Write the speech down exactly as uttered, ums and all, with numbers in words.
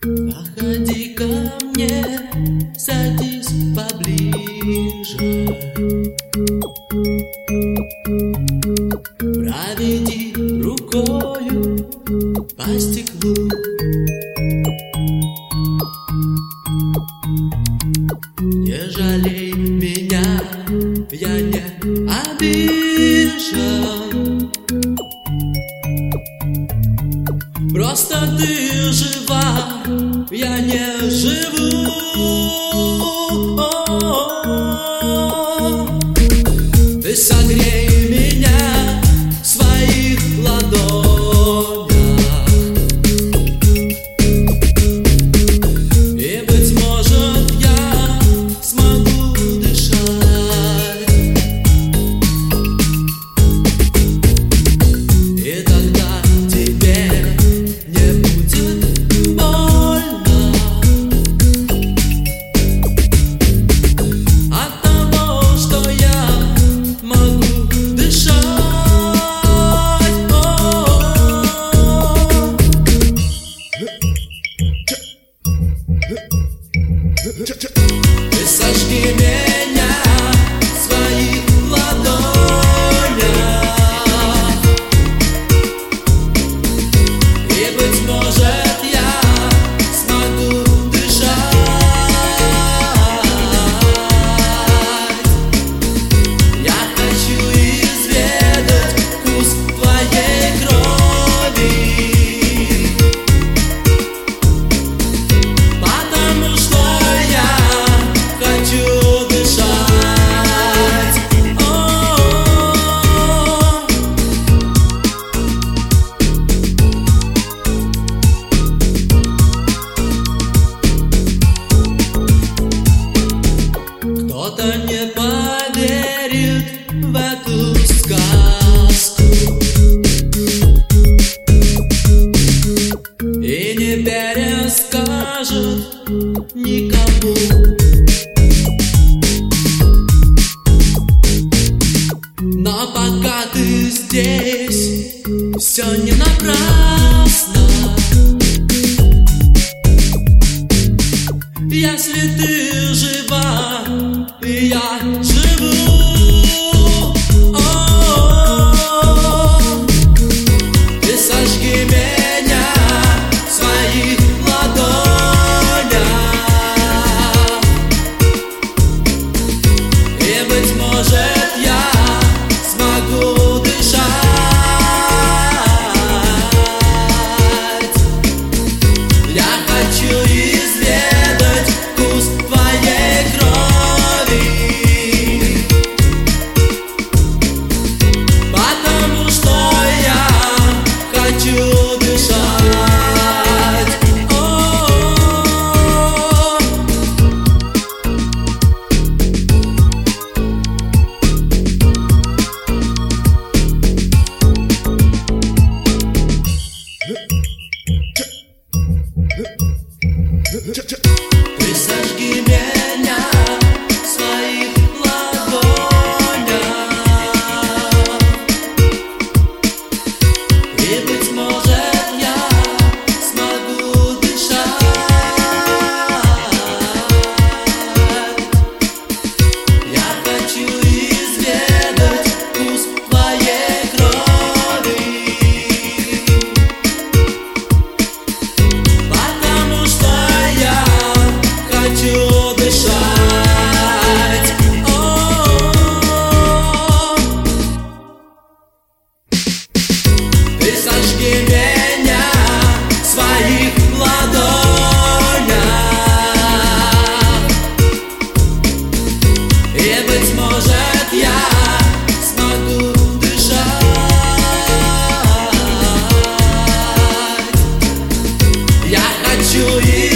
Подходи ко мне, садись поближе, проведи рукою по стеклу. Не жалей меня, я не обижен. Просто ты жива, я не живу. Ты согрей меня в своих ладонях, и, быть может, я смогу дышать. И тогда тебе не будет больно от того, что я могу дышать. Ты сожги меня в своих ладонях, и, быть может, я смогу дышать. Я хочу изведать вкус твоей крови, потому что я хочу дышать. Кто-то не поверит в эту сказку и не перескажет никому. Но пока ты здесь, все не напрасно. Если ты жива, и я живу. О-о-о. Ты сожги меня в своих ладонях, и, быть может, я смогу дышать. Я хочу изведать вкус твоей крови, потому что я хочу дышать. О-о-о. Ты сожги меня в своих ладонях, и, быть может, я смогу дышать. Я хочу изведать вкус твоей крови, потому что я хочу дышать. О-о-о. Ты сожги меня в своих ладонях, и, быть может, я смогу дышать. Я хочу